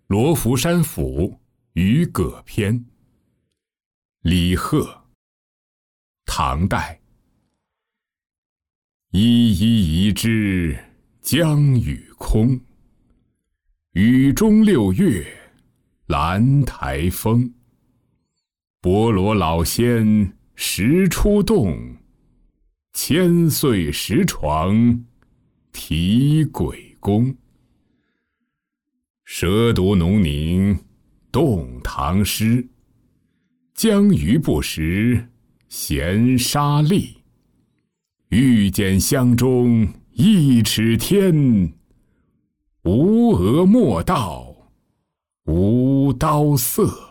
罗浮山府渔葛篇。李贺，唐代。依依宜之江雨空，雨中6月兰台风。波罗老仙时出洞，千岁石床题鬼功。蛇毒农宁动唐诗，江鱼不食咸沙粒。欲见湘中1尺天，无蛾莫道无刀色。